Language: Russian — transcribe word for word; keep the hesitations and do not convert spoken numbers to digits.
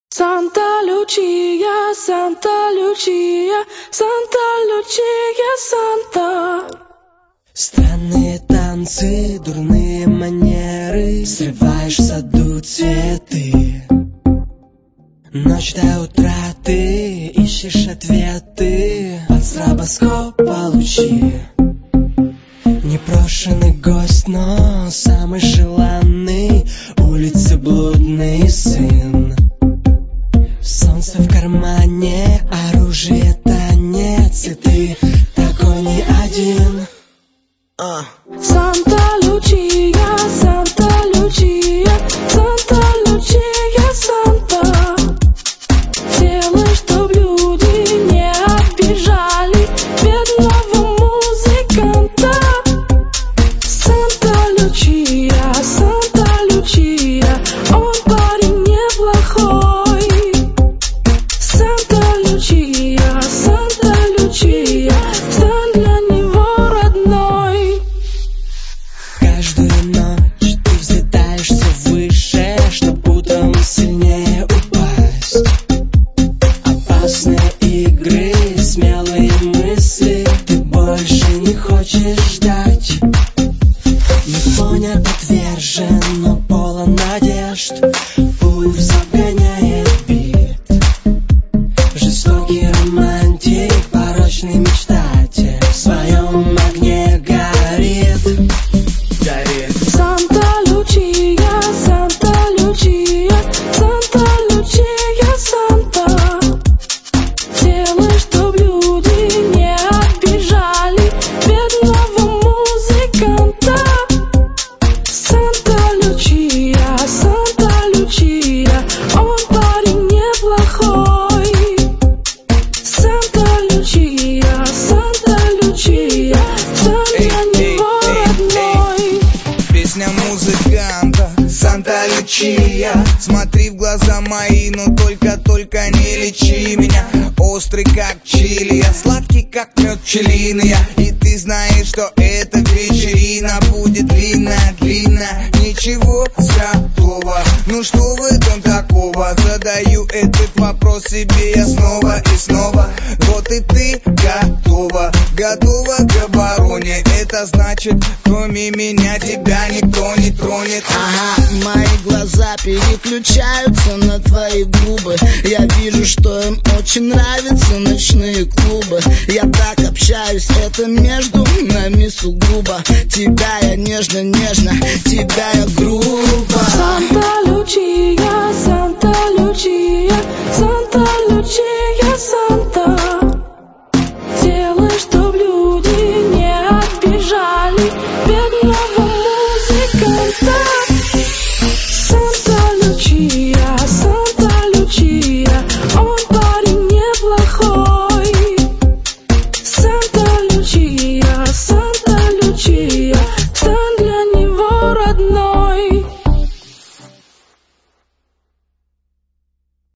Santa Lucia, Santa Lucia, Santa Lucia, Santa. Странные танцы, дурные манеры, срываешь в саду цветы. Ночь до утра ты ищешь ответы от стробоскопа лучи. Непрошенный гость, но самый желанный, улицы блудный сын. Солнце в кармане, оружие, танец, и ты такой не один. uh. Santa Lucia, Santa Lucia, Santa Lucia, Santa. Делай, чтоб люди не обижали бедного музыканта. Santa Lucia, Santa Lucia, он парень неплохой. Santa Lucia, Santa Lucia, стань для него родной. Каждую ночь ты взлетаешь все выше, чтоб утром сильнее упасть. Опасные игры, смелые мысли, ты больше не хочешь ждать. Не понят, отвержен, но полон надежд, пульс загоняет бит. Жестокий романтик, порочный мечтатель, в своем огне горит, горит. Santa Lucia, Santa Lucia, Santa Lucia, Santa. Делай, чтоб люди не обижали бедного музыканта. Santa Lucia, Santa Lucia, он парень неплохой. Santa Lucia, Santa Lucia, стань для него родной. Песня музыканта Санта Лючия. Смотри в глаза мои, но только-только не лечи меня. Острый как чили, я сладкий как мед пчелиный я. И ты знаешь, что эта вечерина будет длинная, длинная. Ничего святого, ну что в этом такого? Задаю этот вопрос себе я снова и снова. Вот и ты готова, готова к обороне. Это значит, кроме меня тебя никто не тронет. Ага, мои глаза переключаются на твои губы. Я вижу, что им очень нравятся ночные клубы. Я так общаюсь, это между нами сугубо. Тебя я нежно-нежно, тебя я грубо. Santa Lucia, Santa Lucia, Santa Lucia, Santa.